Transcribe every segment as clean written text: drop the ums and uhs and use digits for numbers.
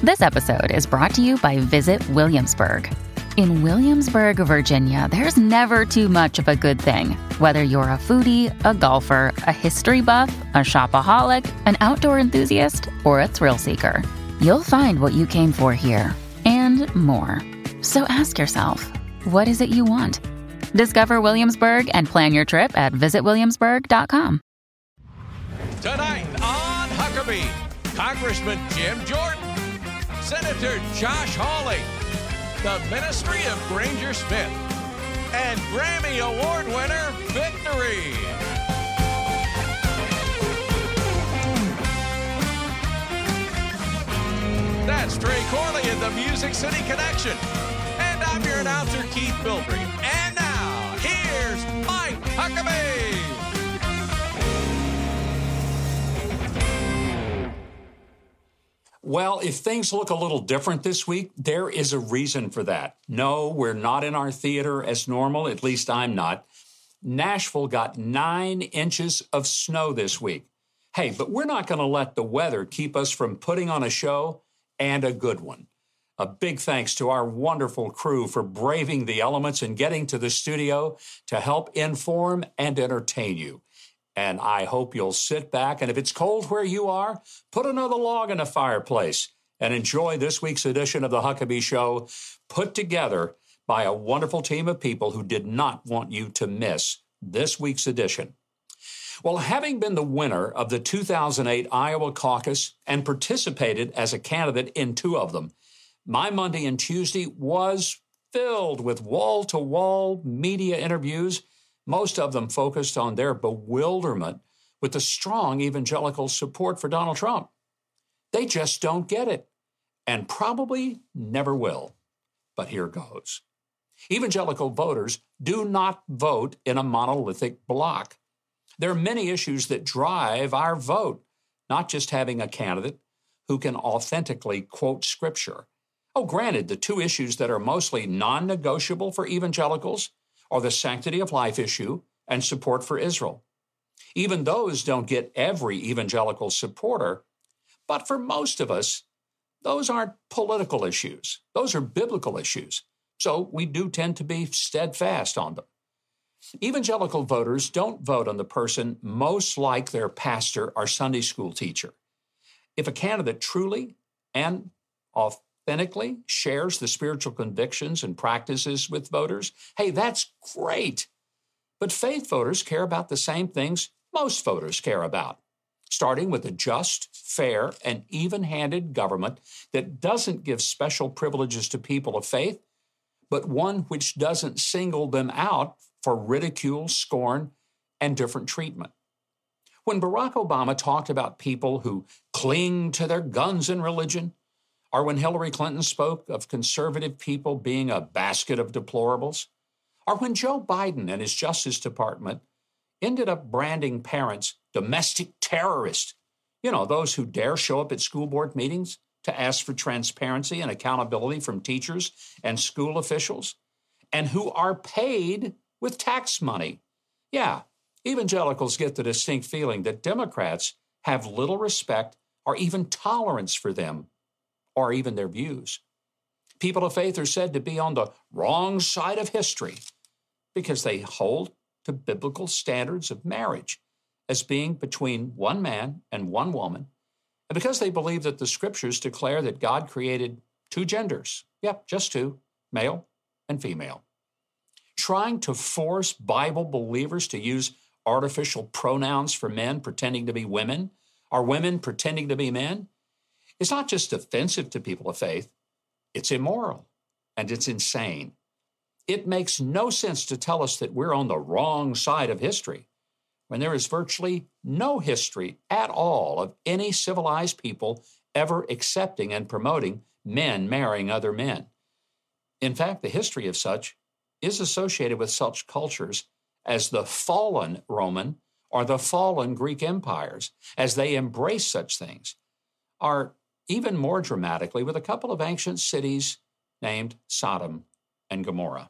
This episode is brought to you by Visit Williamsburg. In Williamsburg, Virginia, there's never too much of a good thing. Whether you're a foodie, a golfer, a history buff, a shopaholic, an outdoor enthusiast, or a thrill seeker, you'll find what you came for here and more. So ask yourself, what is it you want? Discover Williamsburg and plan your trip at visitwilliamsburg.com. Tonight on Huckabee, Congressman Jim Jordan, Senator Josh Hawley, the Ministry of Granger Smith, and Grammy Award winner Victory. That's Trey Corley in the Music City Connection. And I'm your announcer, Keith Bilbrey. And now, here's Mike Huckabee. Well, if things look a little different this week, there is a reason for that. No, we're not in our theater as normal, at least I'm not. Nashville got 9 inches of snow this week. Hey, but we're not going to let the weather keep us from putting on a show, and a good one. A big thanks to our wonderful crew for braving the elements and getting to the studio to help inform and entertain you. And I hope you'll sit back, and if it's cold where you are, put another log in the fireplace and enjoy this week's edition of the Huckabee Show, put together by a wonderful team of people who did not want you to miss this week's edition. Well, having been the winner of the 2008 Iowa caucus and participated as a candidate in 2 of them, my Monday and Tuesday was filled with wall-to-wall media interviews, most of them focused on their bewilderment with the strong evangelical support for Donald Trump. They just don't get it, and probably never will. But here goes. Evangelical voters do not vote in a monolithic bloc. There are many issues that drive our vote, not just having a candidate who can authentically quote Scripture. Oh, granted, the 2 issues that are mostly non-negotiable for evangelicals are the sanctity of life issue and support for Israel. Even those don't get every evangelical supporter, but for most of us, those aren't political issues. Those are biblical issues. So we do tend to be steadfast on them. Evangelical voters don't vote on the person most like their pastor or Sunday school teacher. If a candidate truly and authentically shares the spiritual convictions and practices with voters, hey, that's great. But faith voters care about the same things most voters care about, starting with a just, fair, and even-handed government that doesn't give special privileges to people of faith, but one which doesn't single them out for ridicule, scorn, and different treatment. When Barack Obama talked about people who cling to their guns and religion, or when Hillary Clinton spoke of conservative people being a basket of deplorables, or when Joe Biden and his Justice Department ended up branding parents domestic terrorists, those who dare show up at school board meetings to ask for transparency and accountability from teachers and school officials, and who are paid with tax money. Yeah, evangelicals get the distinct feeling that Democrats have little respect or even tolerance for them or even their views. People of faith are said to be on the wrong side of history because they hold to biblical standards of marriage as being between one man and one woman, and because they believe that the Scriptures declare that God created 2 genders. Yep, just 2, male and female. Trying to force Bible believers to use artificial pronouns for men pretending to be women, or women pretending to be men, is not just offensive to people of faith, it's immoral and it's insane. It makes no sense to tell us that we're on the wrong side of history when there is virtually no history at all of any civilized people ever accepting and promoting men marrying other men. In fact, the history of such is associated with such cultures as the fallen Roman or the fallen Greek empires, as they embrace such things, or even more dramatically with a couple of ancient cities named Sodom and Gomorrah.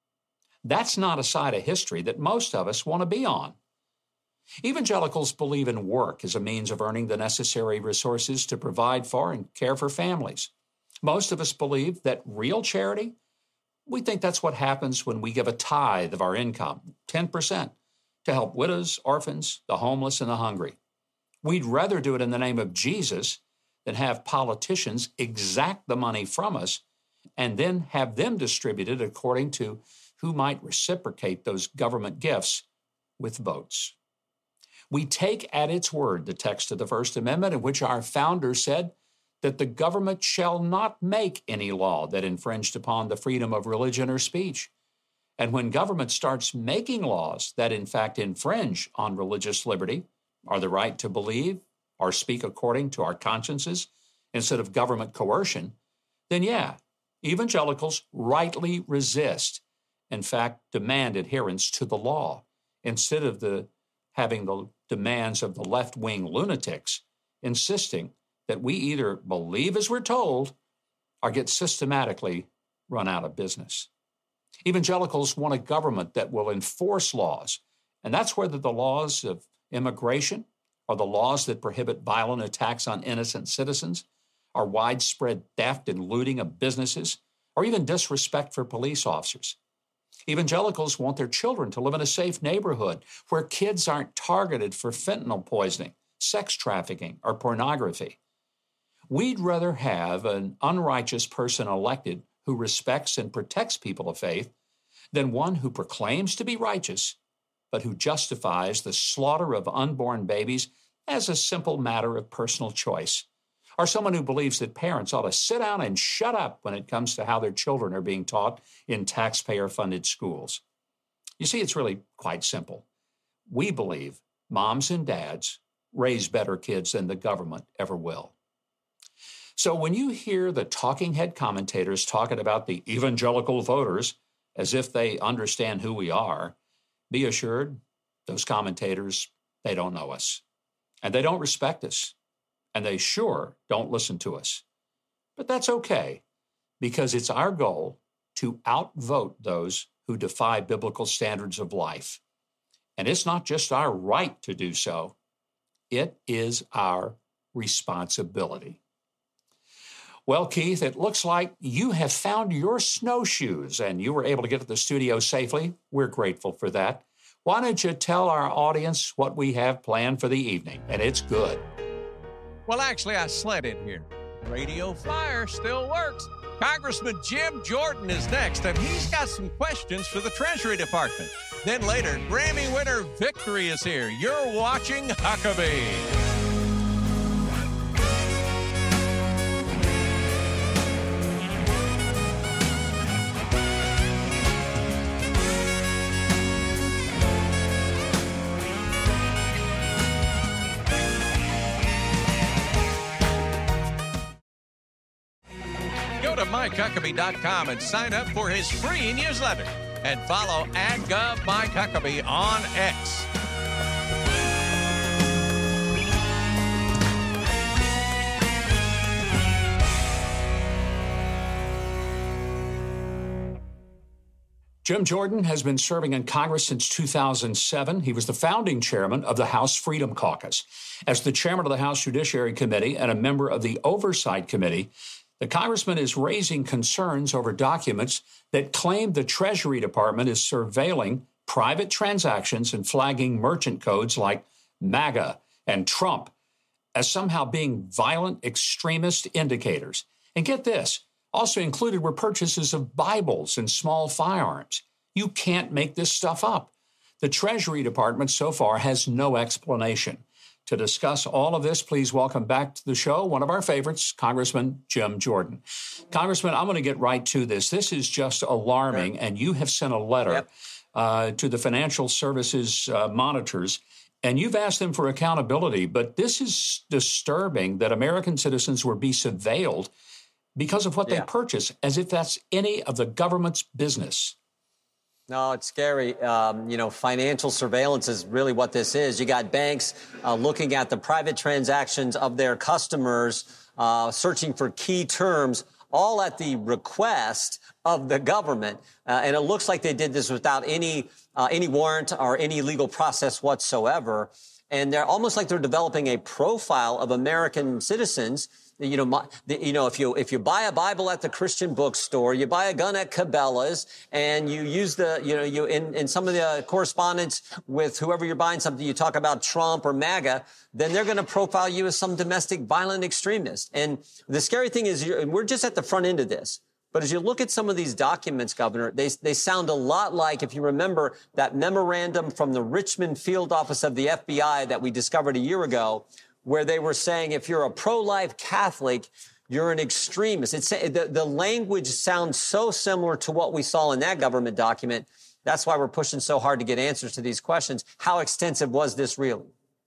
That's not a side of history that most of us want to be on. Evangelicals believe in work as a means of earning the necessary resources to provide for and care for families. Most of us believe that real charity, we think that's what happens when we give a tithe of our income, 10%, to help widows, orphans, the homeless, and the hungry. We'd rather do it in the name of Jesus than have politicians exact the money from us and then have them distributed according to who might reciprocate those government gifts with votes. We take at its word the text of the First Amendment, in which our founders said that the government shall not make any law that infringed upon the freedom of religion or speech. And when government starts making laws that in fact infringe on religious liberty, or the right to believe or speak according to our consciences instead of government coercion, then yeah, evangelicals rightly resist, in fact, demand adherence to the law instead of having the demands of the left-wing lunatics insisting that we either believe as we're told or get systematically run out of business. Evangelicals want a government that will enforce laws, and that's whether the laws of immigration or the laws that prohibit violent attacks on innocent citizens or widespread theft and looting of businesses or even disrespect for police officers. Evangelicals want their children to live in a safe neighborhood where kids aren't targeted for fentanyl poisoning, sex trafficking, or pornography. We'd rather have an unrighteous person elected who respects and protects people of faith than one who proclaims to be righteous, but who justifies the slaughter of unborn babies as a simple matter of personal choice, or someone who believes that parents ought to sit down and shut up when it comes to how their children are being taught in taxpayer-funded schools. You see, it's really quite simple. We believe moms and dads raise better kids than the government ever will. So when you hear the talking head commentators talking about the evangelical voters as if they understand who we are, be assured those commentators, they don't know us. And they don't respect us. And they sure don't listen to us. But that's okay, because it's our goal to outvote those who defy biblical standards of life. And it's not just our right to do so, it is our responsibility. Well, Keith, it looks like you have found your snowshoes and you were able to get to the studio safely. We're grateful for that. Why don't you tell our audience what we have planned for the evening? And it's good. Well, actually, I slid in here. Radio Flyer still works. Congressman Jim Jordan is next, and he's got some questions for the Treasury Department. Then later, Grammy winner Victory is here. You're watching Huckabee. MikeHuckabee.com and sign up for his free newsletter. And follow @GovMikeHuckabee on X. Jim Jordan has been serving in Congress since 2007. He was the founding chairman of the House Freedom Caucus. As the chairman of the House Judiciary Committee and a member of the Oversight Committee, the congressman is raising concerns over documents that claim the Treasury Department is surveilling private transactions and flagging merchant codes like MAGA and Trump as somehow being violent extremist indicators. And get this, also included were purchases of Bibles and small firearms. You can't make this stuff up. The Treasury Department so far has no explanation. To discuss all of this, please welcome back to the show one of our favorites, Congressman Jim Jordan. Congressman, I'm going to get right to this. This is just alarming, and you have sent a letter to the financial services monitors, and you've asked them for accountability. But this is disturbing that American citizens will be surveilled because of what they purchase, as if that's any of the government's business. No, it's scary. Financial surveillance is really what this is. You got banks looking at the private transactions of their customers, searching for key terms, all at the request of the government. And it looks like they did this without any warrant or any legal process whatsoever. And they're almost like they're developing a profile of American citizens if you buy a Bible at the Christian bookstore, you buy a gun at Cabela's, and you use in some of the correspondence with whoever you're buying something, you talk about Trump or MAGA, then they're going to profile you as some domestic violent extremist. And the scary thing is, we're just at the front end of this. But as you look at some of these documents, Governor, they sound a lot like, if you remember, that memorandum from the Richmond field office of the FBI that we discovered a year ago, where they were saying if you're a pro-life Catholic, you're an extremist. The language sounds so similar to what we saw in that government document. That's why we're pushing so hard to get answers to these questions. How extensive was this really?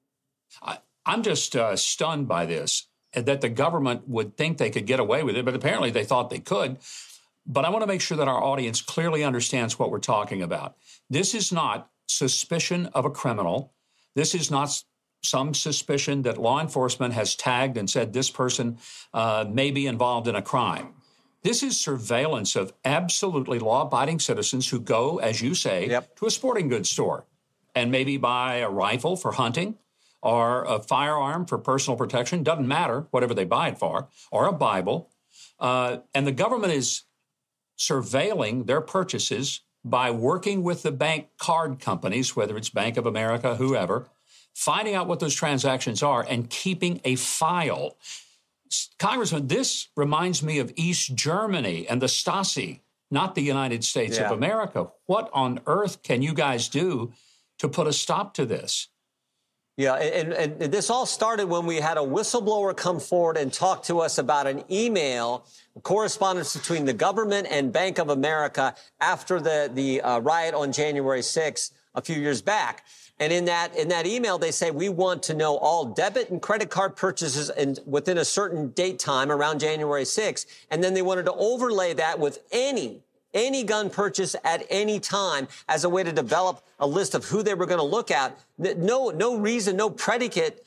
I'm just stunned by this, that the government would think they could get away with it, but apparently they thought they could. But I want to make sure that our audience clearly understands what we're talking about. This is not suspicion of a criminal. This is not some suspicion that law enforcement has tagged and said this person may be involved in a crime. This is surveillance of absolutely law-abiding citizens who go, as you say, to a sporting goods store and maybe buy a rifle for hunting, or a firearm for personal protection, doesn't matter, whatever they buy it for, or a Bible. And the government is surveilling their purchases by working with the bank card companies, whether it's Bank of America, whoever, finding out what those transactions are and keeping a file. Congressman, this reminds me of East Germany and the Stasi, not the United States of America. What on earth can you guys do to put a stop to this? Yeah, and this all started when we had a whistleblower come forward and talk to us about an email correspondence between the government and Bank of America after the riot on January 6th a few years back. And in that email, they say, we want to know all debit and credit card purchases within a certain date time around January 6th. And then they wanted to overlay that with any gun purchase at any time as a way to develop a list of who they were going to look at. No reason, no predicate,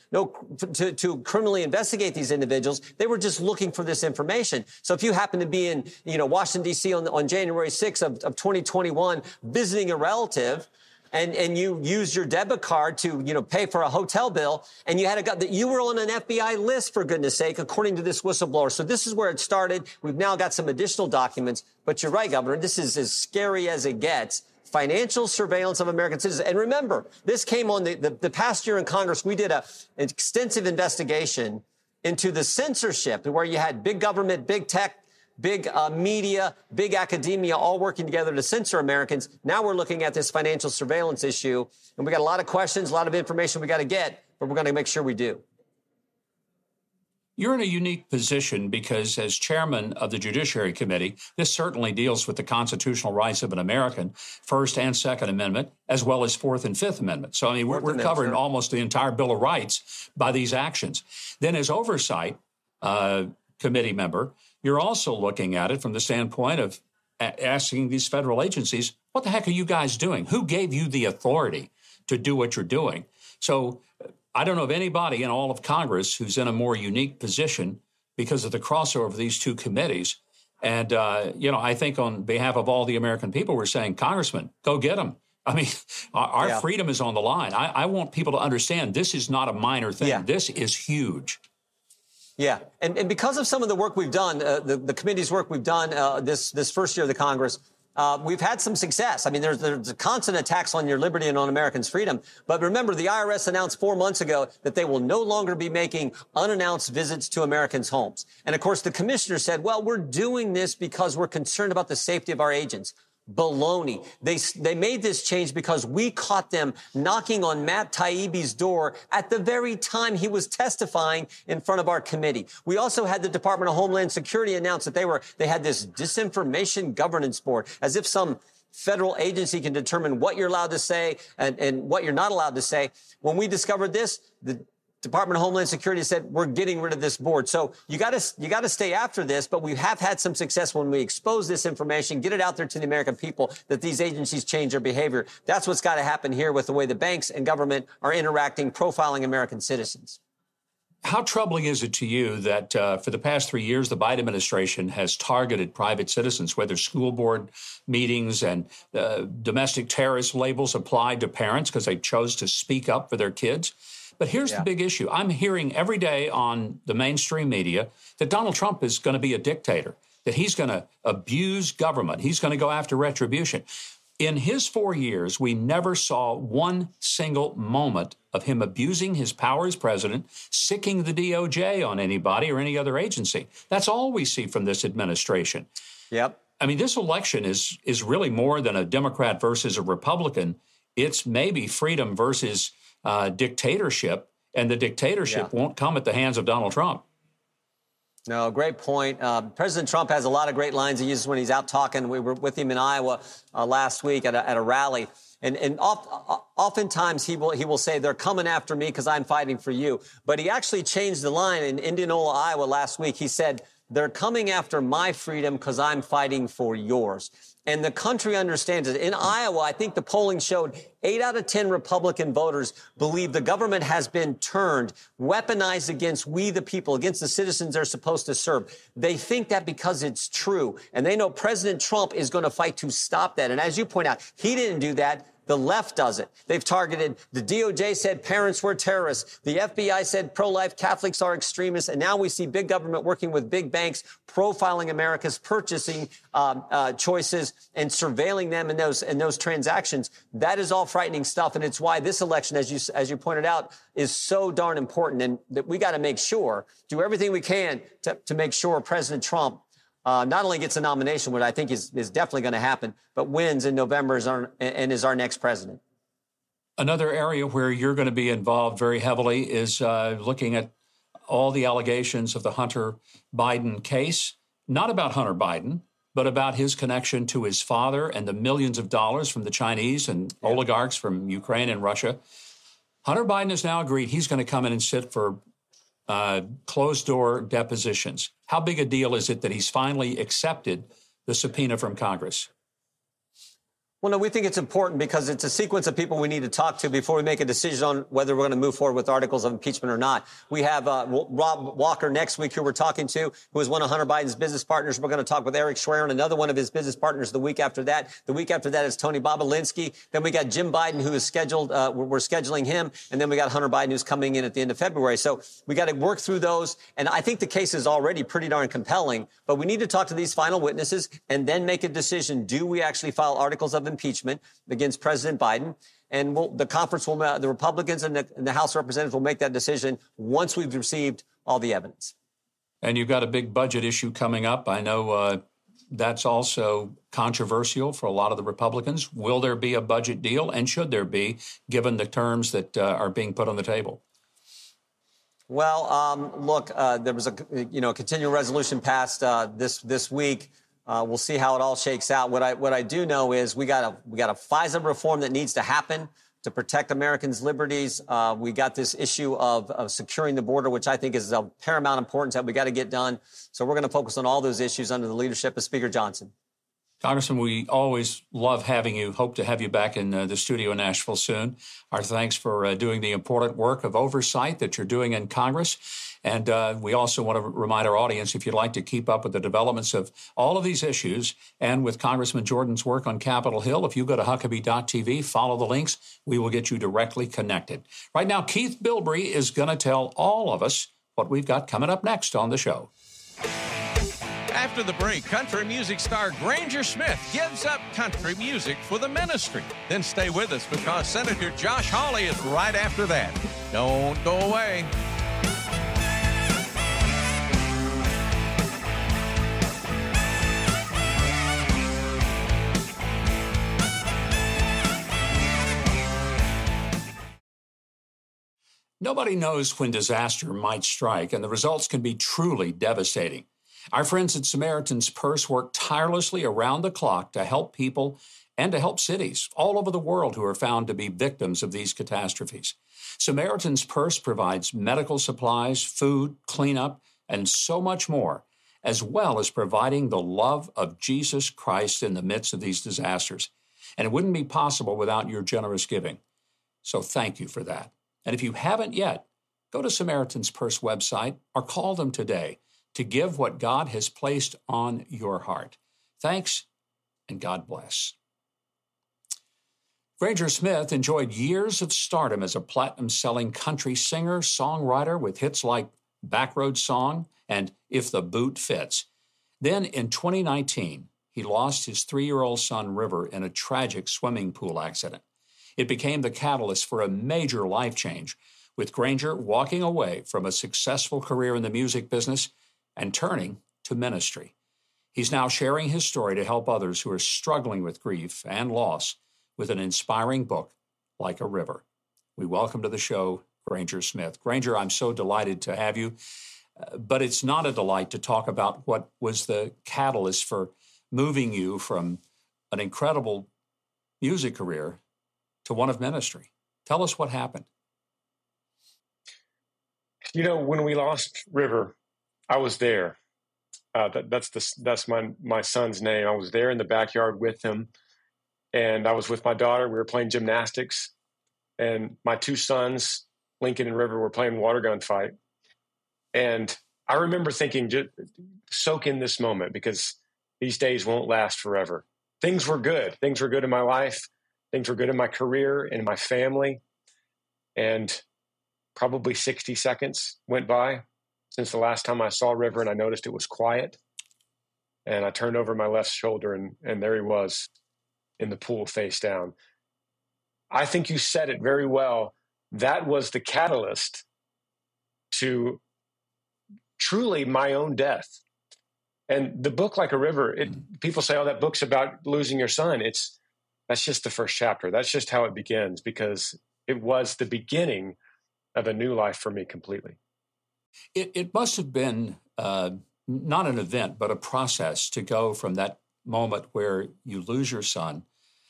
to criminally investigate these individuals. They were just looking for this information. So if you happen to be in, Washington, D.C. on January 6th of 2021 visiting a relative, and you use your debit card to, pay for a hotel bill, and you you were on an FBI list, for goodness sake, according to this whistleblower. So this is where it started. We've now got some additional documents. But you're right, Governor, this is as scary as it gets. Financial surveillance of American citizens. And remember, this came on the past year in Congress. We did an extensive investigation into the censorship, where you had big government, big tech, big media, big academia all working together to censor Americans. Now we're looking at this financial surveillance issue, and we got a lot of questions, a lot of information we got to get, but we're going to make sure we do. You're in a unique position because as chairman of the Judiciary Committee, this certainly deals with the constitutional rights of an American, First and Second Amendment, as well as Fourth and Fifth Amendment. So, we're covering almost the entire Bill of Rights by these actions. Then as oversight committee member, you're also looking at it from the standpoint of asking these federal agencies, what the heck are you guys doing? Who gave you the authority to do what you're doing? So I don't know of anybody in all of Congress who's in a more unique position because of the crossover of these two committees. And, I think on behalf of all the American people, we're saying, Congressman, go get them. Our freedom is on the line. I want people to understand this is not a minor thing. Yeah. This is huge. Yeah, and because of some of the work we've done, the committee's work we've done this first year of the Congress, we've had some success. There's constant attacks on your liberty and on Americans' freedom. But remember, the IRS announced 4 months ago that they will no longer be making unannounced visits to Americans' homes. And of course, the commissioner said, well, we're doing this because we're concerned about the safety of our agents. Baloney. They made this change because we caught them knocking on Matt Taibbi's door at the very time he was testifying in front of our committee. We also had the Department of Homeland Security announce that they had this disinformation governance board, as if some federal agency can determine what you're allowed to say and what you're not allowed to say. When we discovered this, the Department of Homeland Security said, we're getting rid of this board. So you got to stay after this, but we have had some success when we expose this information, get it out there to the American people, that these agencies change their behavior. That's what's got to happen here with the way the banks and government are interacting, profiling American citizens. How troubling is it to you that for the past 3 years, the Biden administration has targeted private citizens, whether school board meetings and domestic terrorist labels applied to parents because they chose to speak up for their kids? But here's the big issue. I'm hearing every day on the mainstream media that Donald Trump is going to be a dictator, that he's going to abuse government. He's going to go after retribution. In his 4 years, we never saw one single moment of him abusing his power as president, sicking the DOJ on anybody or any other agency. That's all we see from this administration. Yep. I mean, this election is really more than a Democrat versus a Republican. It's maybe freedom versus dictatorship, and the dictatorship won't come at the hands of Donald Trump. No, great point. President Trump has a lot of great lines he uses when he's out talking. We were with him in Iowa last week at a rally. And oftentimes he will say, they're coming after me because I'm fighting for you. But he actually changed the line in Indianola, Iowa last week. He said, they're coming after my freedom because I'm fighting for yours. And the country understands it. In Iowa, I think the polling showed 8 out of 10 Republican voters believe the government has been turned, weaponized against we the people, against the citizens they're supposed to serve. They think that because it's true. And they know President Trump is going to fight to stop that. And as you point out, he didn't do that. The left does it. They've targeted, the DOJ said parents were terrorists. The FBI said pro-life Catholics are extremists. And now we see big government working with big banks, profiling America's purchasing choices and surveilling them in those transactions. That is all frightening stuff. And it's why this election, as you pointed out, is so darn important. And that we got to make sure, do everything we can to make sure President Trump not only gets a nomination, which I think is definitely going to happen, but wins in November and is our next president. Another area where you're going to be involved very heavily is looking at all the allegations of the Hunter Biden case, not about Hunter Biden, but about his connection to his father and the millions of dollars from the Chinese and oligarchs from Ukraine and Russia. Hunter Biden has now agreed he's going to come in and sit for closed-door depositions. How big a deal is it that he's finally accepted the subpoena from Congress? Well, no, we think it's important because it's a sequence of people we need to talk to before we make a decision on whether we're going to move forward with articles of impeachment or not. We have Rob Walker next week, who we're talking to, who is one of Hunter Biden's business partners. We're going to talk with Eric Schwerin, another one of his business partners, the week after that. The week after that is Tony Bobolinsky. Then we got Jim Biden, who is scheduled. We're scheduling him. And then we got Hunter Biden, who's coming in at the end of February. So we got to work through those. And I think the case is already pretty darn compelling. But we need to talk to these final witnesses and then make a decision. Do we actually file articles of impeachment against President Biden? And the conference will, the Republicans and the House of Representatives will make that decision once we've received all the evidence. And you've got a big budget issue coming up. I know that's also controversial for a lot of the Republicans. Will there be a budget deal? And should there be, given the terms that are being put on the table? Well, look, there was a continuing resolution passed this week. We'll see how it all shakes out. What I do know is we got a FISA reform that needs to happen to protect Americans' liberties. We got this issue of securing the border, which I think is of paramount importance that we got to get done. So we're going to focus on all those issues under the leadership of Speaker Johnson. Congressman, we always love having you. Hope to have you back in the studio in Nashville soon. Our thanks for doing the important work of oversight that you're doing in Congress. And we also want to remind our audience, if you'd like to keep up with the developments of all of these issues and with Congressman Jordan's work on Capitol Hill, if you go to Huckabee.tv, follow the links, we will get you directly connected. Right now, Keith Bilbrey is going to tell all of us what we've got coming up next on the show. After the break, country music star Granger Smith gives up country music for the ministry. Then stay with us because Senator Josh Hawley is right after that. Don't go away. Nobody knows when disaster might strike, and the results can be truly devastating. Our friends at Samaritan's Purse work tirelessly around the clock to help people and to help cities all over the world who are found to be victims of these catastrophes. Samaritan's Purse provides medical supplies, food, cleanup, and so much more, as well as providing the love of Jesus Christ in the midst of these disasters. And it wouldn't be possible without your generous giving. So thank you for that. And if you haven't yet, go to Samaritan's Purse website or call them today to give what God has placed on your heart. Thanks, and God bless. Granger Smith enjoyed years of stardom as a platinum-selling country singer, songwriter with hits like Backroad Song and If the Boot Fits. Then in 2019, he lost his 3-year-old son, River, in a tragic swimming pool accident. It became the catalyst for a major life change, with Granger walking away from a successful career in the music business and turning to ministry. He's now sharing his story to help others who are struggling with grief and loss with an inspiring book, Like a River. We welcome to the show Granger Smith. Granger, I'm so delighted to have you, but it's not a delight to talk about what was the catalyst for moving you from an incredible music career to one of ministry. Tell us what happened. You know, when we lost River, I was there. That's my son's name. I was there in the backyard with him, and I was with my daughter. We were playing gymnastics, and my 2 sons, Lincoln and River, were playing water gun fight. And I remember thinking, just soak in this moment, because these days won't last forever. Things were good. Things were good in my life. Things were good in my career and in my family. And probably 60 seconds went by since the last time I saw River, and I noticed it was quiet. And I turned over my left shoulder, and there he was in the pool face down. I think you said it very well. That was the catalyst to truly my own death. And the book, Like a River, people say, oh, that book's about losing your son. That's just the first chapter. That's just how it begins, because it was the beginning of a new life for me completely. It must have been not an event, but a process to go from that moment where you lose your son.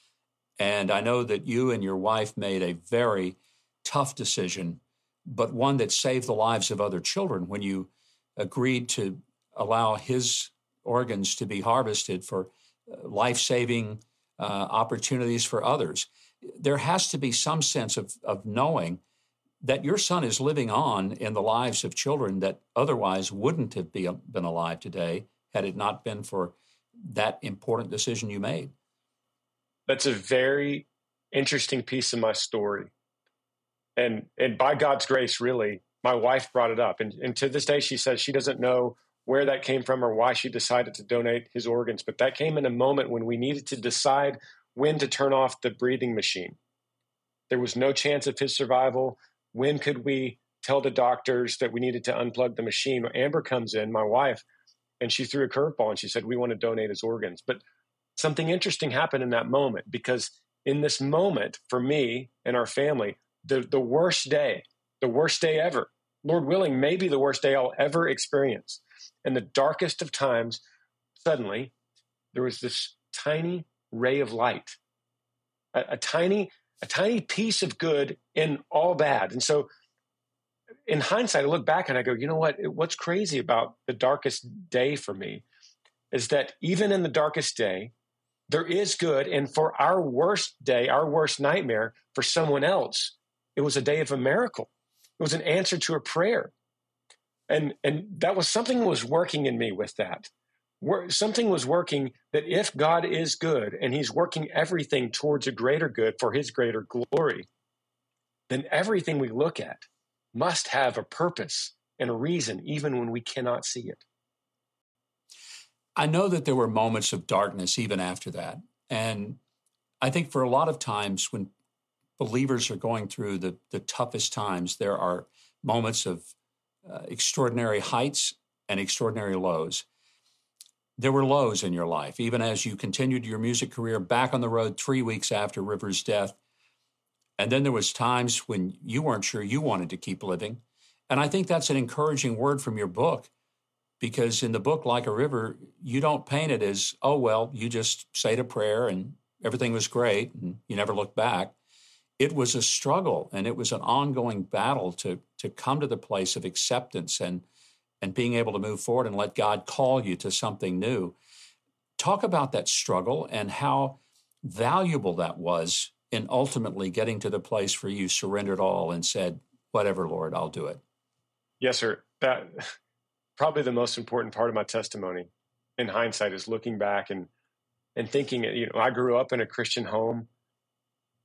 And I know that you and your wife made a very tough decision, but one that saved the lives of other children when you agreed to allow his organs to be harvested for life-saving opportunities for others. There has to be some sense of knowing that your son is living on in the lives of children that otherwise wouldn't have been alive today had it not been for that important decision you made. That's a very interesting piece of my story. And by God's grace, really, my wife brought it up. And to this day, she says she doesn't know where that came from or why she decided to donate his organs. But that came in a moment when we needed to decide when to turn off the breathing machine. There was no chance of his survival. When could we tell the doctors that we needed to unplug the machine? Amber comes in, my wife, and she threw a curveball and she said, we want to donate his organs. But something interesting happened in that moment, because in this moment, for me and our family, the worst day ever, Lord willing, maybe the worst day I'll ever experience. In the darkest of times, suddenly there was this tiny ray of light, a tiny piece of good in all bad. And so in hindsight, I look back and I go, you know what? What's crazy about the darkest day for me is that even in the darkest day, there is good. And for our worst day, our worst nightmare, for someone else, it was a day of a miracle. It was an answer to a prayer. And that was something was working in me with that. Something was working that if God is good and he's working everything towards a greater good for his greater glory, then everything we look at must have a purpose and a reason, even when we cannot see it. I know that there were moments of darkness even after that. And I think for a lot of times when believers are going through the toughest times, there are moments of extraordinary heights and extraordinary lows. There were lows in your life, even as you continued your music career back on the road 3 weeks after River's death. And then there was times when you weren't sure you wanted to keep living. And I think that's an encouraging word from your book, because in the book, Like a River, you don't paint it as, oh, well, you just said a prayer and everything was great and you never looked back. It was a struggle, and it was an ongoing battle to come to the place of acceptance and being able to move forward and let God call you to something new. Talk about that struggle and how valuable that was in ultimately getting to the place where you surrendered all and said, whatever, Lord, I'll do it. Yes, sir. That probably the most important part of my testimony in hindsight is looking back and thinking, I grew up in a Christian home.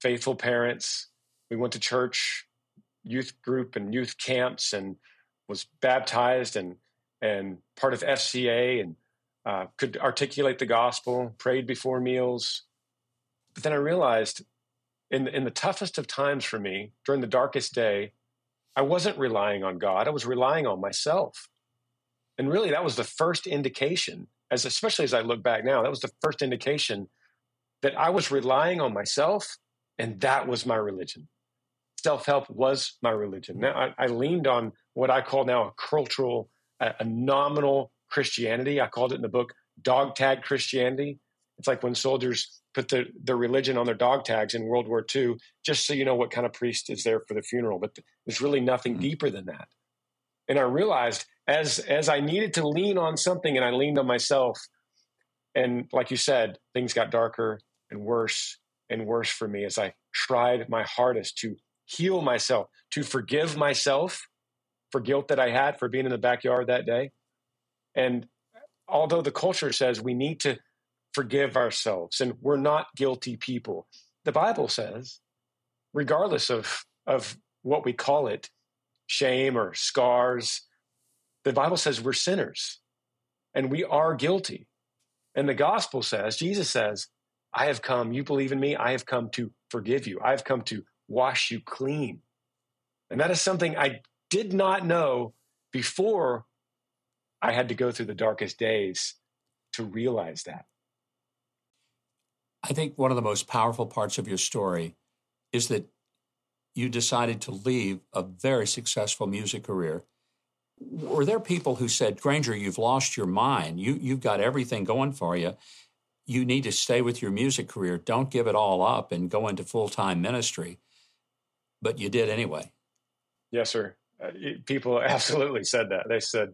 faithful parents. We went to church, youth group and youth camps, and was baptized and part of FCA, and could articulate the gospel, prayed before meals. But then I realized in the toughest of times for me, during the darkest day, I wasn't relying on God. I was relying on myself. And really, that was the first indication, especially as I look back now, that was the first indication that I was relying on myself, and that was my religion. Self-help was my religion. Now, I leaned on what I call now a cultural, a nominal Christianity. I called it in the book dog tag Christianity. It's like when soldiers put the religion on their dog tags in World War II, just so you know what kind of priest is there for the funeral. But there's really nothing deeper than that. And I realized as I needed to lean on something, and I leaned on myself, and like you said, things got darker and worse for me as I tried my hardest to heal myself, to forgive myself for guilt that I had for being in the backyard that day. And although the culture says we need to forgive ourselves and we're not guilty people, the Bible says, regardless of what we call it, shame or scars, the Bible says we're sinners and we are guilty. And the gospel says, Jesus says, I have come, you believe in me, I have come to forgive you. I have come to wash you clean. And that is something I did not know before I had to go through the darkest days to realize that. I think one of the most powerful parts of your story is that you decided to leave a very successful music career. Were there people who said, Granger, you've lost your mind. You've got everything going for you. You need to stay with your music career. Don't give it all up and go into full-time ministry. But you did anyway. Yes, sir. People absolutely said that. They said,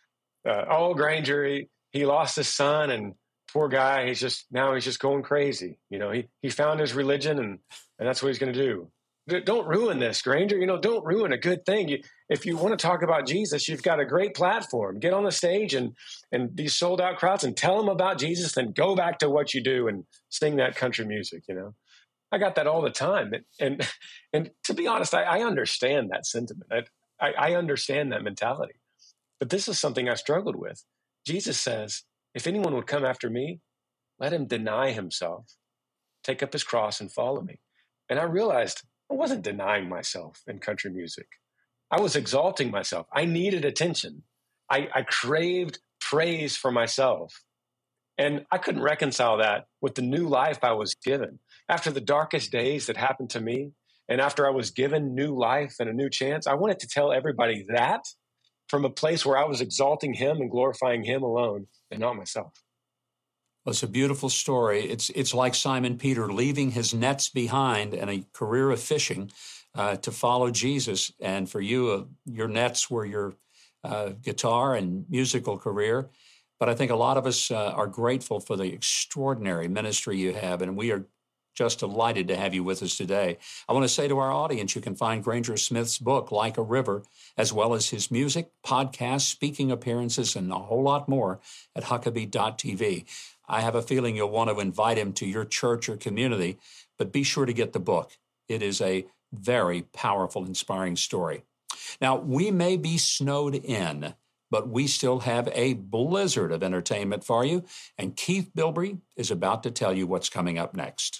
oh, Granger, he lost his son, and poor guy, he's just going crazy. You know, he found his religion, and that's what he's going to do. Don't ruin this, Granger. You know, don't ruin a good thing. If you want to talk about Jesus, you've got a great platform. Get on the stage and these sold out crowds and tell them about Jesus, then go back to what you do and sing that country music, you know. I got that all the time. And to be honest, I understand that sentiment. I understand that mentality. But this is something I struggled with. Jesus says, if anyone would come after me, let him deny himself, take up his cross and follow me. And I realized I wasn't denying myself in country music. I was exalting myself. I needed attention. I craved praise for myself. And I couldn't reconcile that with the new life I was given. After the darkest days that happened to me, and after I was given new life and a new chance, I wanted to tell everybody that from a place where I was exalting him and glorifying him alone and not myself. Well, it's a beautiful story. It's like Simon Peter leaving his nets behind and a career of fishing to follow Jesus. And for you, your nets were your guitar and musical career. But I think a lot of us are grateful for the extraordinary ministry you have, and we are just delighted to have you with us today. I want to say to our audience, you can find Granger Smith's book, Like a River, as well as his music, podcasts, speaking appearances, and a whole lot more at Huckabee.tv. I have a feeling you'll want to invite him to your church or community, but be sure to get the book. It is a very powerful, inspiring story. Now, we may be snowed in, but we still have a blizzard of entertainment for you, and Keith Bilbrey is about to tell you what's coming up next.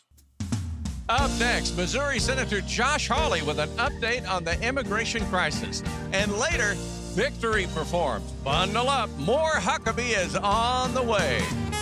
Up next, Missouri Senator Josh Hawley with an update on the immigration crisis. And later, Victory performs. Bundle up, more Huckabee is on the way.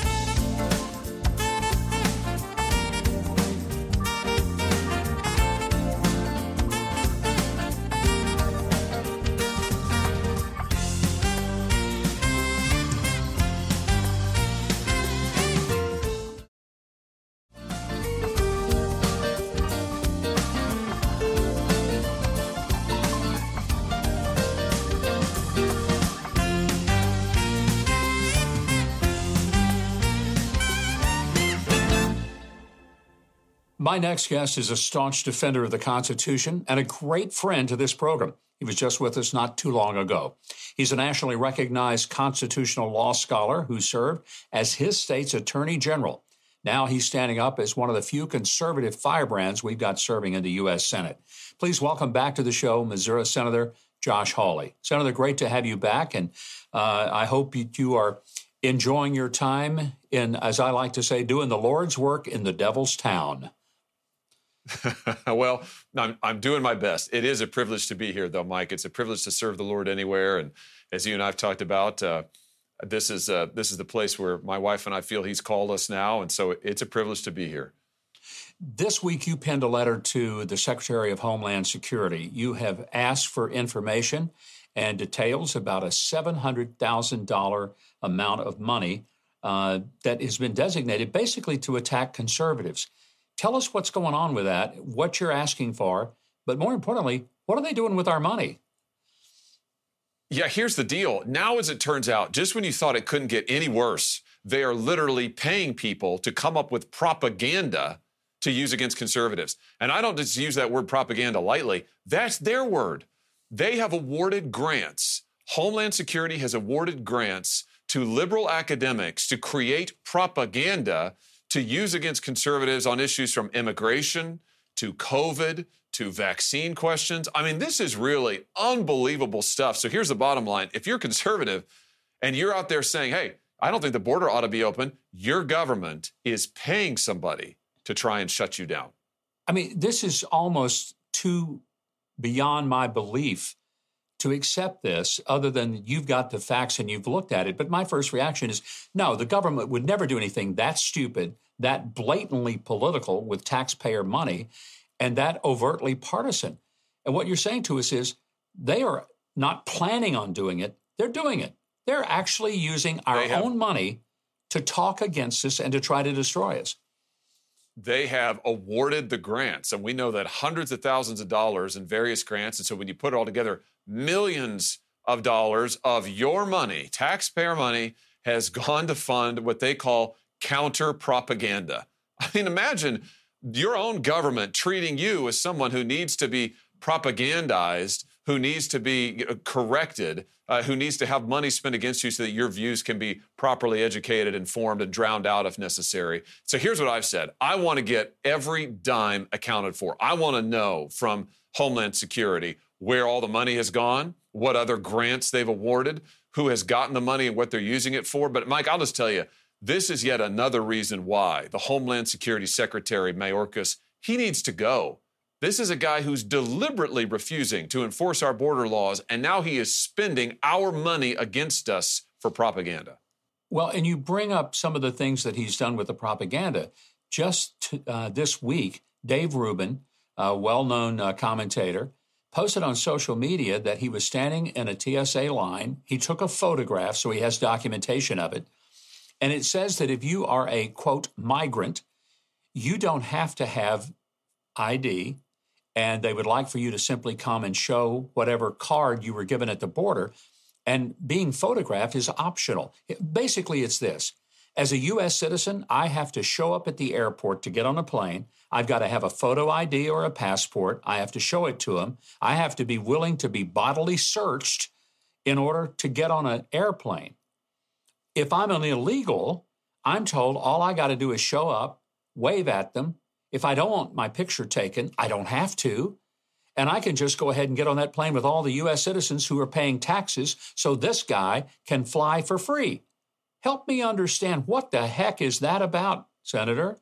My next guest is a staunch defender of the Constitution and a great friend to this program. He was just with us not too long ago. He's a nationally recognized constitutional law scholar who served as his state's attorney general. Now he's standing up as one of the few conservative firebrands we've got serving in the U.S. Senate. Please welcome back to the show Missouri Senator Josh Hawley. Senator, great to have you back, and I hope you are enjoying your time in, as I like to say, doing the Lord's work in the devil's town. Well, I'm doing my best. It is a privilege to be here, though, Mike. It's a privilege to serve the Lord anywhere, and as you and I have talked about, this is the place where my wife and I feel He's called us now, and so it's a privilege to be here. This week, you penned a letter to the Secretary of Homeland Security. You have asked for information and details about a $700,000 amount of money that has been designated basically to attack conservatives. Tell us what's going on with that, what you're asking for, but more importantly, what are they doing with our money? Yeah, here's the deal. Now, as it turns out, just when you thought it couldn't get any worse, they are literally paying people to come up with propaganda to use against conservatives. And I don't just use that word propaganda lightly. That's their word. They have awarded grants. Homeland Security has awarded grants to liberal academics to create propaganda to use against conservatives on issues from immigration to COVID to vaccine questions. I mean, this is really unbelievable stuff. So here's the bottom line. If you're conservative and you're out there saying, hey, I don't think the border ought to be open, your government is paying somebody to try and shut you down. I mean, this is almost too beyond my belief to accept this, other than you've got the facts and you've looked at it. But my first reaction is, no, the government would never do anything that stupid, that blatantly political with taxpayer money, and that overtly partisan. And what you're saying to us is they are not planning on doing it. They're doing it. They're actually using our own money to talk against us and to try to destroy us. They have awarded the grants, and we know that hundreds of thousands of dollars in various grants. And so when you put it all together, millions of dollars of your money, taxpayer money, has gone to fund what they call counter propaganda. I mean, imagine your own government treating you as someone who needs to be propagandized, who needs to be corrected, who needs to have money spent against you so that your views can be properly educated, informed, and drowned out if necessary. So here's what I've said. I want to get every dime accounted for. I want to know from Homeland Security where all the money has gone, what other grants they've awarded, who has gotten the money and what they're using it for. But Mike, I'll just tell you, this is yet another reason why the Homeland Security Secretary, Mayorkas, he needs to go. This is a guy who's deliberately refusing to enforce our border laws, and now he is spending our money against us for propaganda. Well, and you bring up some of the things that he's done with the propaganda. Just this week, Dave Rubin, a well-known commentator, posted on social media that he was standing in a TSA line. He took a photograph, so he has documentation of it. And it says that if you are a, quote, migrant, you don't have to have ID, and they would like for you to simply come and show whatever card you were given at the border. And being photographed is optional. Basically, it's this. As a U.S. citizen, I have to show up at the airport to get on a plane. I've got to have a photo ID or a passport. I have to show it to them. I have to be willing to be bodily searched in order to get on an airplane. If I'm an illegal, I'm told all I got to do is show up, wave at them. If I don't want my picture taken, I don't have to. And I can just go ahead and get on that plane with all the U.S. citizens who are paying taxes so this guy can fly for free. Help me understand, what the heck is that about, Senator?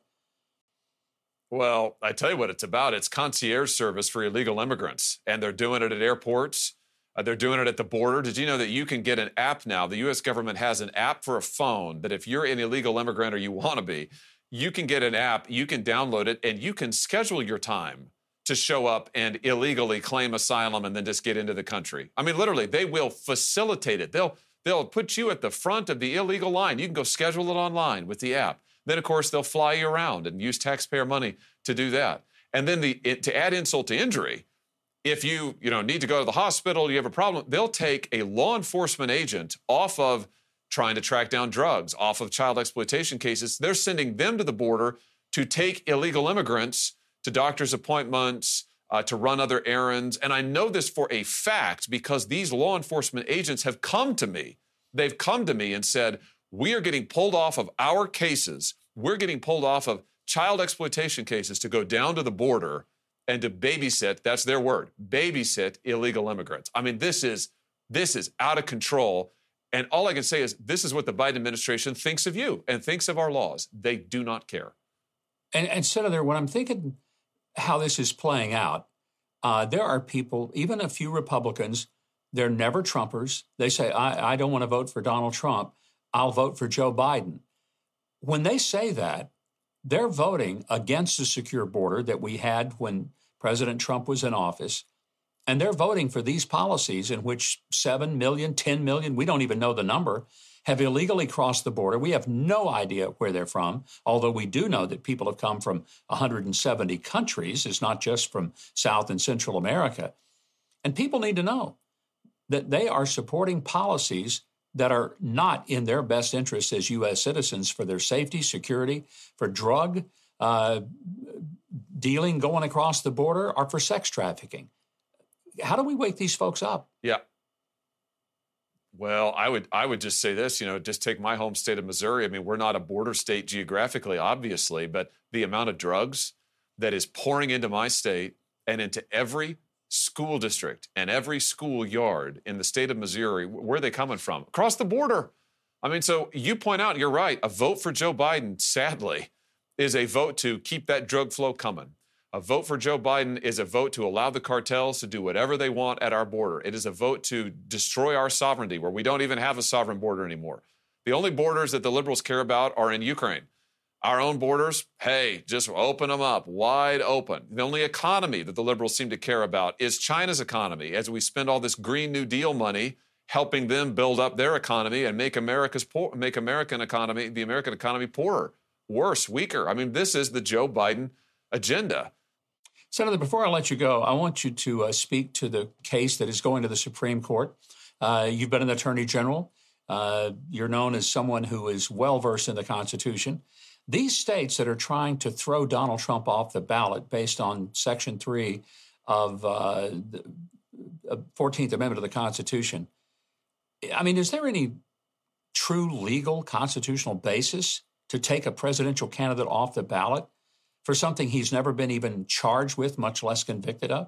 Well, I tell you what it's about. It's concierge service for illegal immigrants. And they're doing it at airports. They're doing it at the border. Did you know that you can get an app now? The U.S. government has an app for a phone that if you're an illegal immigrant or you want to be, you can get an app, you can download it, and you can schedule your time to show up and illegally claim asylum and then just get into the country. I mean, literally, they will facilitate it. They'll put you at the front of the illegal line. You can go schedule it online with the app. Then, of course, they'll fly you around and use taxpayer money to do that. And then to add insult to injury, if you need to go to the hospital, you have a problem, they'll take a law enforcement agent off of trying to track down drugs, off of child exploitation cases. They're sending them to the border to take illegal immigrants to doctor's appointments, to run other errands. And I know this for a fact because these law enforcement agents have come to me. They've come to me and said, we are getting pulled off of our cases we're getting pulled off of child exploitation cases to go down to the border and to babysit, that's their word, babysit illegal immigrants. I mean, this is out of control. And all I can say is this is what the Biden administration thinks of you and thinks of our laws. They do not care. And Senator, when I'm thinking how this is playing out, there are people, even a few Republicans, they're never Trumpers. They say, I don't want to vote for Donald Trump. I'll vote for Joe Biden. When they say that, they're voting against the secure border that we had when President Trump was in office. And they're voting for these policies in which 7 million, 10 million, we don't even know the number, have illegally crossed the border. We have no idea where they're from, although we do know that people have come from 170 countries. It's not just from South and Central America. And people need to know that they are supporting policies that are not in their best interest as U.S. citizens for their safety, security, for drug dealing going across the border, or for sex trafficking. How do we wake these folks up? Yeah. Well, I would just say this, just take my home state of Missouri. I mean, we're not a border state geographically, obviously, but the amount of drugs that is pouring into my state and into every school district and every school yard in the state of Missouri, where are they coming from? Across the border. I mean, so you point out, you're right, a vote for Joe Biden, sadly, is a vote to keep that drug flow coming. A vote for Joe Biden is a vote to allow the cartels to do whatever they want at our border. It is a vote to destroy our sovereignty, where we don't even have a sovereign border anymore. The only borders that the liberals care about are in Ukraine. Our own borders, hey, just open them up, wide open. The only economy that the liberals seem to care about is China's economy, as we spend all this Green New Deal money helping them build up their economy and make the American economy poorer, worse, weaker. I mean, this is the Joe Biden agenda. Senator, before I let you go, I want you to speak to the case that is going to the Supreme Court. You've been an attorney general. You're known as someone who is well-versed in the Constitution. These states that are trying to throw Donald Trump off the ballot based on Section 3 of the 14th Amendment of the Constitution, I mean, is there any true legal constitutional basis to take a presidential candidate off the ballot for something he's never been even charged with, much less convicted of?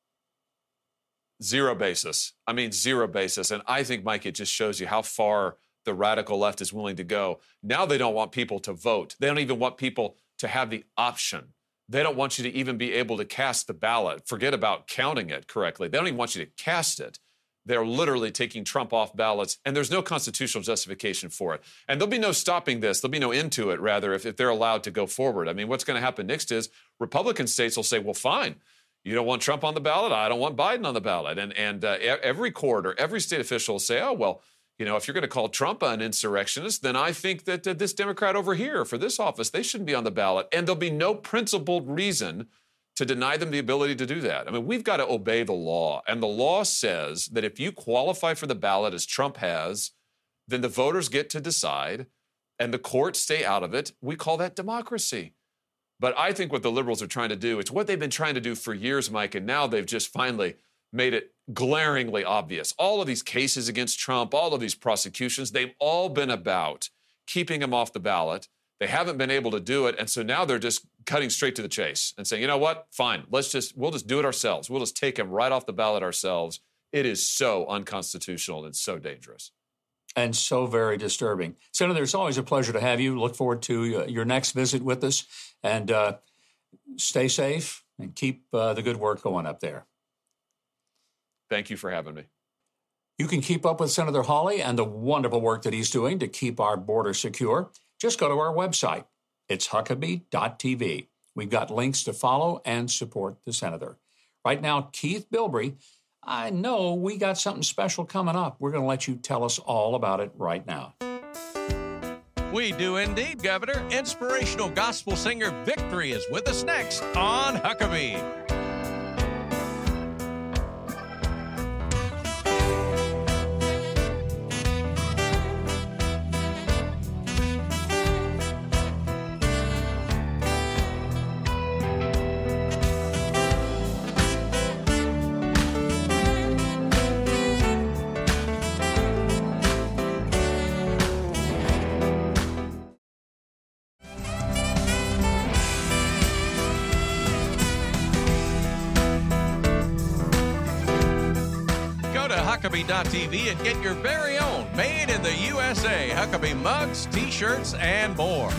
Zero basis. I mean, zero basis. And I think, Mike, it just shows you how far the radical left is willing to go. Now they don't want people to vote. They don't even want people to have the option. They don't want you to even be able to cast the ballot. Forget about counting it correctly. They don't even want you to cast it. They're literally taking Trump off ballots, and there's no constitutional justification for it. And there'll be no stopping this. There'll be no end to it, rather, if they're allowed to go forward. I mean, what's going to happen next is Republican states will say, well, fine, you don't want Trump on the ballot, I don't want Biden on the ballot. And every court or every state official will say, oh, well, if you're going to call Trump an insurrectionist, then I think that this Democrat over here for this office, they shouldn't be on the ballot. And there'll be no principled reason to deny them the ability to do that. I mean, we've got to obey the law. And the law says that if you qualify for the ballot as Trump has, then the voters get to decide and the courts stay out of it. We call that democracy. But I think what the liberals are trying to do, it's what they've been trying to do for years, Mike, and now they've just finally made it glaringly obvious. All of these cases against Trump, all of these prosecutions, they've all been about keeping him off the ballot. They haven't been able to do it, and so now they're just cutting straight to the chase and saying, you know what, fine, we'll just do it ourselves. We'll just take him right off the ballot ourselves. It is so unconstitutional and so dangerous. And so very disturbing. Senator, it's always a pleasure to have you. Look forward to your next visit with us, and stay safe and keep the good work going up there. Thank you for having me. You can keep up with Senator Hawley and the wonderful work that he's doing to keep our border secure. Just go to our website. It's Huckabee.tv. We've got links to follow and support the senator. Right now, Keith Bilbrey, I know we got something special coming up. We're going to let you tell us all about it right now. We do indeed, Governor. Inspirational gospel singer Victory is with us next on Huckabee. Huckabee.tv and get your very own made in the USA Huckabee mugs, t-shirts, and more.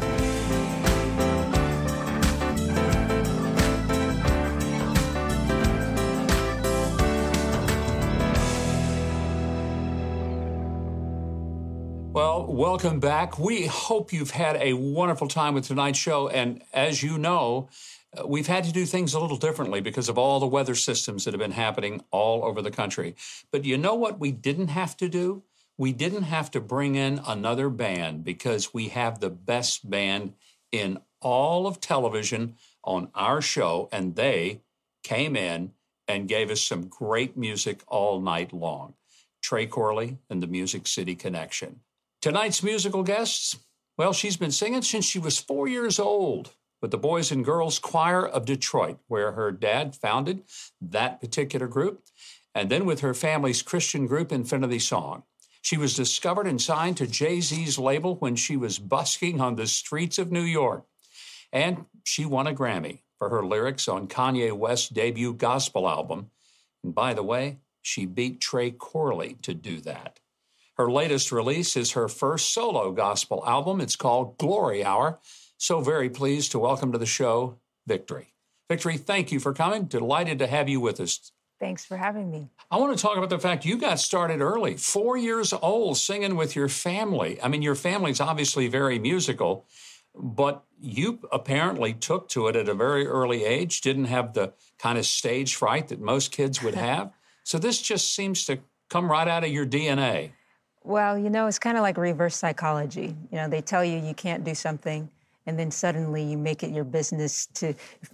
Well, welcome back. We hope you've had a wonderful time with tonight's show. And as you know, we've had to do things a little differently because of all the weather systems that have been happening all over the country. But you know what we didn't have to do? We didn't have to bring in another band because we have the best band in all of television on our show. And they came in and gave us some great music all night long. Trey Corley and the Music City Connection. Tonight's musical guests, well, she's been singing since she was 4 years old with the Boys and Girls Choir of Detroit, where her dad founded that particular group, and then with her family's Christian group, Infinity Song. She was discovered and signed to Jay-Z's label when she was busking on the streets of New York, and she won a Grammy for her lyrics on Kanye West's debut gospel album. And by the way, she beat Trey Corley to do that. Her latest release is her first solo gospel album. It's called Glory Hour. So very pleased to welcome to the show, Victory. Victory, thank you for coming. Delighted to have you with us. Thanks for having me. I want to talk about the fact you got started early, 4 years old, singing with your family. I mean, your family's obviously very musical, but you apparently took to it at a very early age, didn't have the kind of stage fright that most kids would have. So this just seems to come right out of your DNA. Well, you know, it's kind of like reverse psychology. You know, they tell you you can't do something, and then suddenly you make it your business to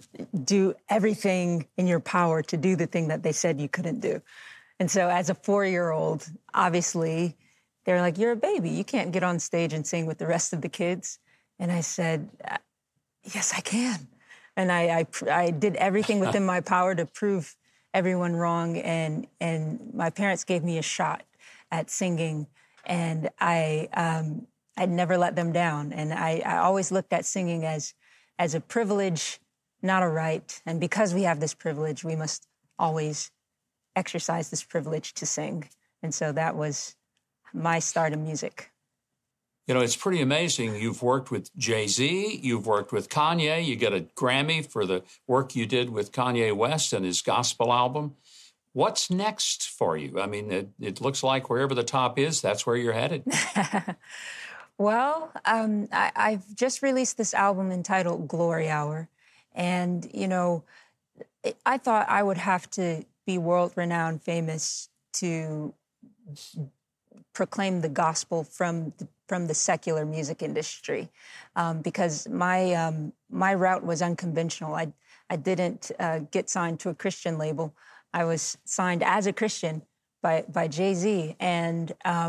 do everything in your power to do the thing that they said you couldn't do. And so as a 4-year-old, obviously, they're like, you're a baby. You can't get on stage and sing with the rest of the kids. And I said, yes, I can. And I did everything within my power to prove everyone wrong. And my parents gave me a shot at singing. And I'd never let them down. And I always looked at singing as a privilege, not a right. And because we have this privilege, we must always exercise this privilege to sing. And so that was my start in music. You know, it's pretty amazing. You've worked with Jay-Z, you've worked with Kanye, you get a Grammy for the work you did with Kanye West and his gospel album. What's next for you? I mean, it looks like wherever the top is, that's where you're headed. Well, I've just released this album entitled Glory Hour. And, you know, I thought I would have to be world-renowned famous to proclaim the gospel from the secular music industry, because my route was unconventional. I didn't get signed to a Christian label. I was signed as a Christian by Jay-Z, and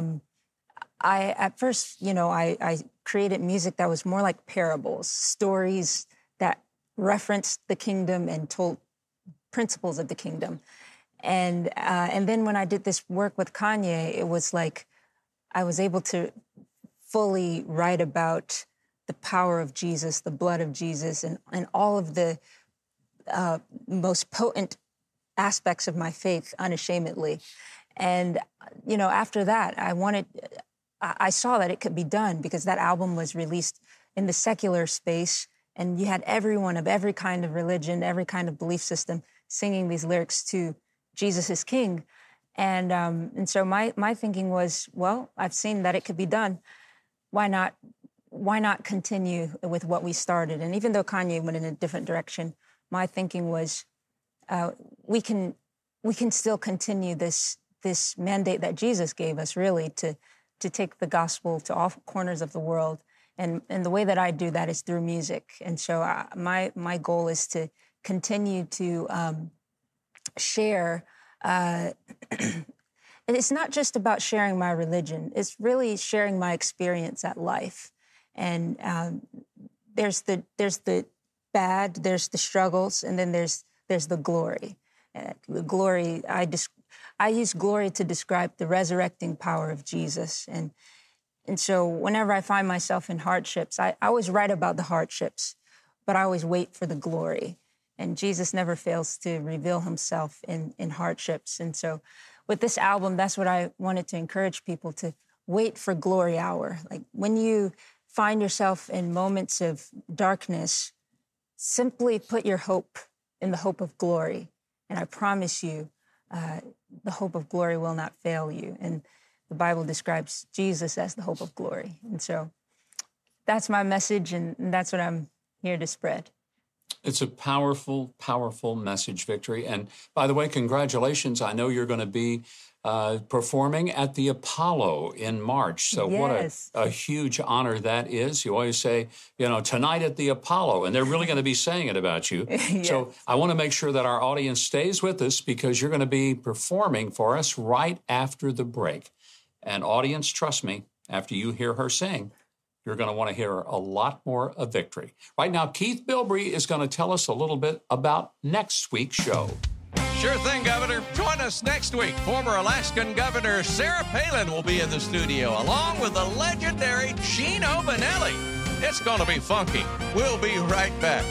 at first, you know, I created music that was more like parables, stories that referenced the kingdom and told principles of the kingdom. And then when I did this work with Kanye, it was like I was able to fully write about the power of Jesus, the blood of Jesus, and all of the most potent aspects of my faith unashamedly. And, you know, after that, I saw that it could be done because that album was released in the secular space, and you had everyone of every kind of religion, every kind of belief system singing these lyrics to Jesus is King. And so my thinking was, well, I've seen that it could be done. Why not continue with what we started? And even though Kanye went in a different direction, my thinking was, we can still continue this mandate that Jesus gave us, really, to take the gospel to all corners of the world. And the way that I do that is through music. And so my goal is to continue to share. And it's not just about sharing my religion. It's really sharing my experience at life. And there's the bad, there's the struggles, and then there's the glory. The glory, I use glory to describe the resurrecting power of Jesus. And so whenever I find myself in hardships, I always write about the hardships, but I always wait for the glory. And Jesus never fails to reveal himself in hardships. And so with this album, that's what I wanted to encourage people to wait for glory hour. Like when you find yourself in moments of darkness, simply put your hope in the hope of glory. And I promise you, the hope of glory will not fail you. And the Bible describes Jesus as the hope of glory. And so that's my message, and that's what I'm here to spread. It's a powerful, powerful message, Victory. And by the way, congratulations. I know you're going to be performing at the Apollo in March. So yes. What a huge honor that is. You always say, tonight at the Apollo, and they're really going to be saying it about you. Yes. So I want to make sure that our audience stays with us because you're going to be performing for us right after the break. And audience, trust me, after you hear her sing, you're going to want to hear a lot more of Victory. Right now, Keith Bilbrey is going to tell us a little bit about next week's show. Sure thing, Governor. Join us next week. Former Alaskan Governor Sarah Palin will be in the studio, along with the legendary Gino Bonelli. It's going to be funky. We'll be right back.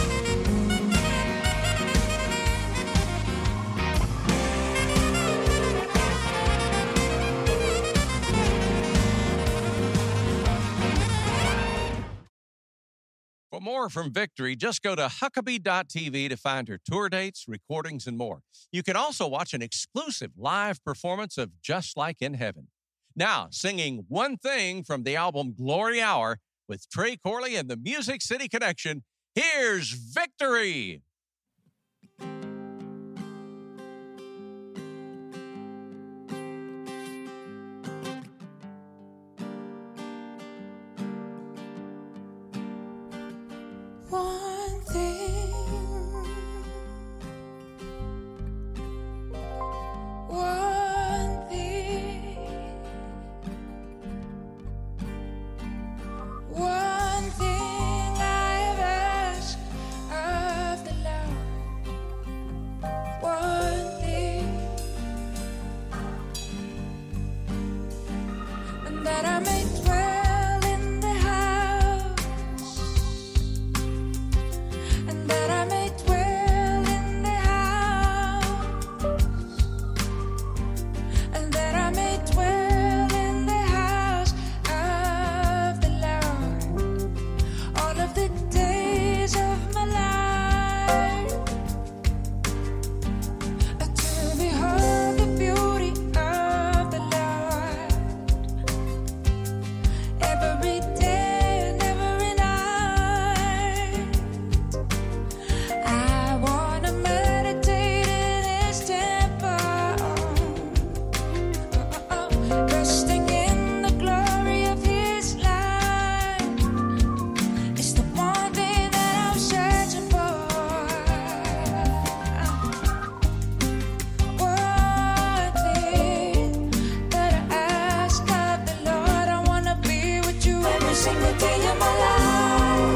For more from Victory, just go to Huckabee.tv to find her tour dates, recordings, and more. You can also watch an exclusive live performance of Just Like in Heaven. Now, singing One Thing from the album Glory Hour with Trey Corley and the Music City Connection, here's Victory! One thing, one thing, one thing I have asked of the Lord. One thing, and that I may dwell in the house, and that I may dwell in the house, and that I may dwell in the house of the Lord all of the days of my life, to behold the beauty of the Lord every day and every night. I wanna meditate in His temple, resting in the glory of His light. It's the one thing that I'm searching for. One thing that I ask of the Lord, I wanna be with you every single day of my life.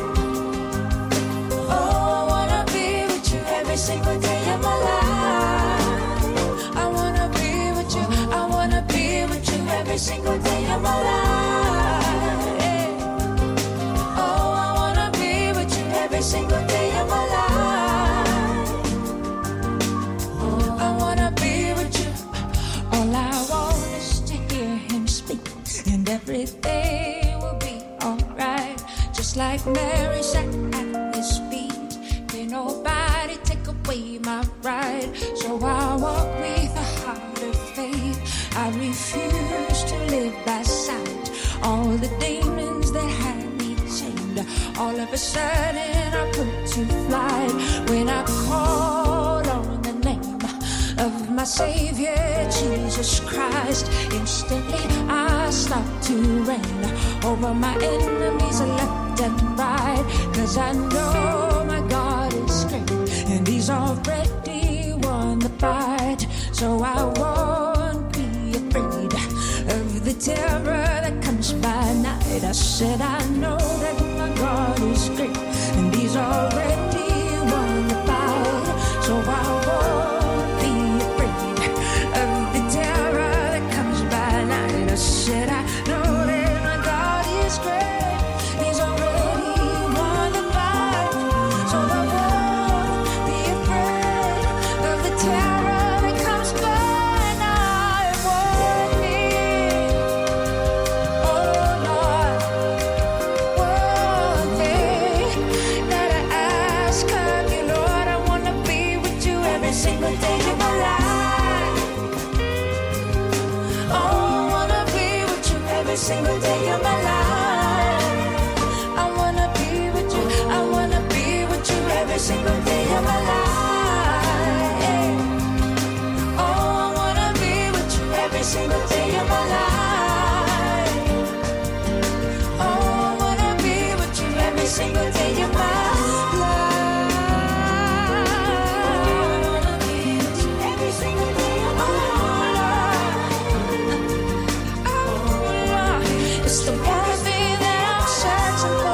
Oh, I wanna be with you every single day of my life. I wanna be with you. I wanna be with you every single day of my life. Yeah. Oh, I wanna be with you every single day of my life. Oh, I wanna be with you. All I want is to hear Him speak, and everything will be alright. Just like Mary sat at His feet, can nobody take away my pride. So I walk with a heart of faith. I refuse to live by sight. All the demons that had me chained, all of a sudden I put to flight when I call on the name of my Savior, Jesus Christ. Instantly I start to reign over my enemies left and right, 'cause I know my God is great and He's already won the fight. So I won't be afraid of the terror that comes by night. I said I know that my God is great and He's already won the fight. So I won't be afraid of the terror that comes by night. I said I know that my God is great. He's already won the fight. So I won't be afraid of the terror that comes by to